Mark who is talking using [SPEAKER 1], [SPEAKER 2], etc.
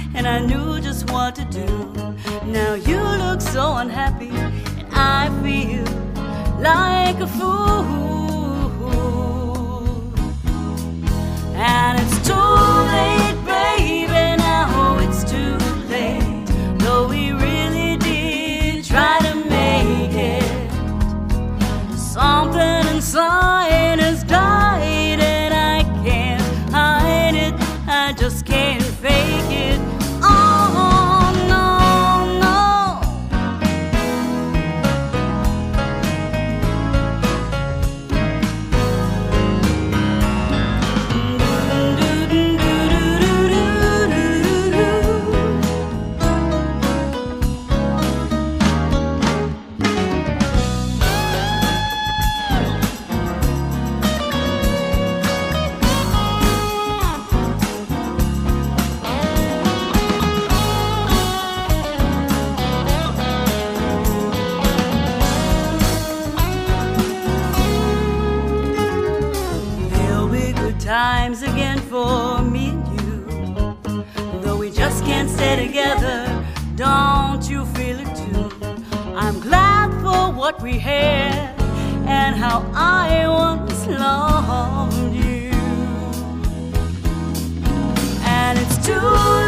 [SPEAKER 1] and I knew just what to do. Now you look so unhappy, and I feel like a fool. And it's too late, baby, now it's too late. Though we really did try to make it, something inside has died, and I can't hide it, I just can't fake it. Oh, no, no. Times again for me and you, though we just can't stay together. Don't you feel it too? I'm glad for what we had and how I once loved you. And it's too